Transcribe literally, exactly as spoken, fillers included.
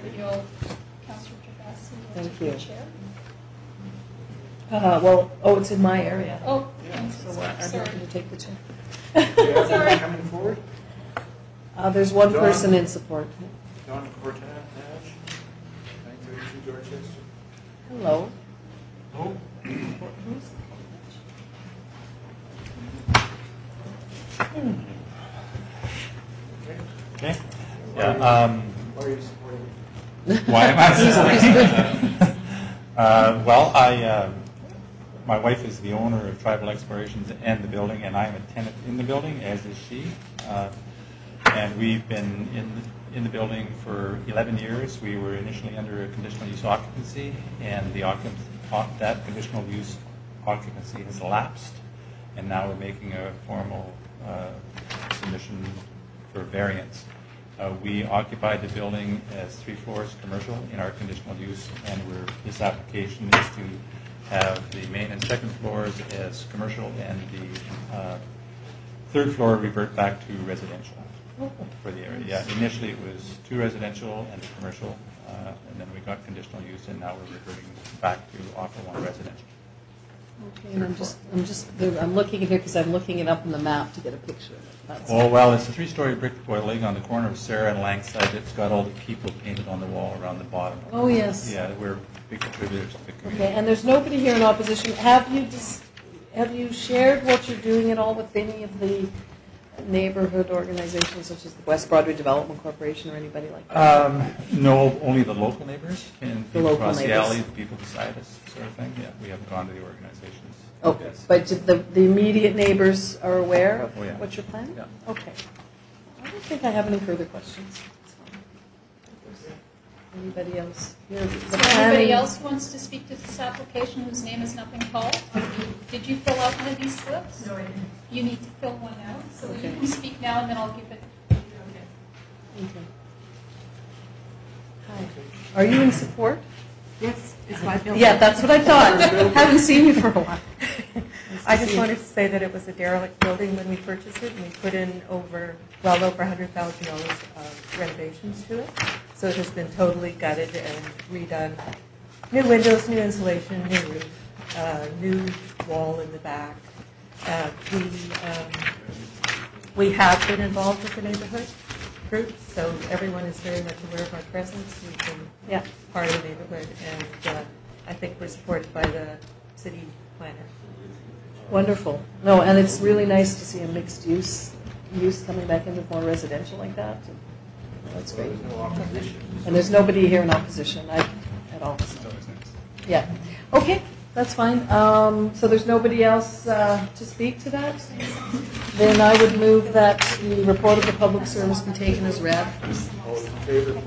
that you'll, Councillor Gervasi, will Thank take you. the chair. Uh, well, oh, it's in my area. Oh, Yeah. So uh, I'm sorry. happy to take the chair. Do you have Sorry. anyone coming forward? Uh, there's one John? person in support. Don Cortaz, nine thirty-two Dorchester. Hello. Oh. Okay. Okay. Yeah. Um, Why are you supporting? why am I supporting? uh, well, I, uh, my wife is the owner of Tribal Explorations and the building, and I'm a tenant in the building, as is she. Uh, and we've been in in the building for eleven years. We were initially under a conditional use occupancy, and the occupancy, that conditional use occupancy has elapsed, and now we're making a formal uh, submission for variance. Uh, we occupied the building as three floors commercial in our conditional use, and we're, this application is to have the main and second floors as commercial, and the uh, third floor revert back to residential for the area. Yeah, initially it was two residential and a commercial, uh, and then we got conditional use, and now we're reverting back to offer one residential. Okay, and I'm just, I'm just, I'm looking at here because I'm looking it up in the map to get a picture of it. That's Oh, well, it's a three-story brick building on the corner of Sarah and Langside. It's got all the people painted on the wall around the bottom. Oh, yes. Yeah, we're big contributors to the community. Okay, and there's nobody here in opposition. Have you dis- have you shared what you're doing at all with any of the neighborhood organizations, such as the West Broadway Development Corporation or anybody like that? Um, no, only the local neighbors and The people local across the neighbors. alley, the people beside us, sort of thing. Yeah, we haven't gone to the organizations. Okay, Yes. but the, the immediate neighbors are aware of Oh, yeah. what you're planning? Yeah. Okay. I don't think I have any further questions. Anybody else? Here, the Is there planning- anybody else who wants to speak to this application whose name has not been called? Did you fill out one of these slips? No, I didn't. You need to fill one out, so Okay. you can speak now and then I'll give it. Okay. Okay. Hi. Are you in support? Yes, it's my building. Yeah, that's what I thought. Haven't seen you for a while. I just wanted to say that it was a derelict building when we purchased it, and we put in over, well over one hundred thousand dollars of renovations to it. So it has been totally gutted and redone. New windows, new insulation, new roof, uh, new wall in the back. Uh, we, um, we have been involved with the neighborhood groups, so everyone is very much aware of our presence. We've been Yeah. part of the neighborhood, and uh, I think we're supported by the city planner. Wonderful. No, and it's really nice to see a mixed use use coming back into more residential like that. That's Well, great. there's no opposition. And there's nobody here in opposition I, at all. It's always nice. Yeah. Okay, that's fine. Um, so there's nobody else uh, to speak to that? Then I would move that the report of the public service be taken as read. All in favor?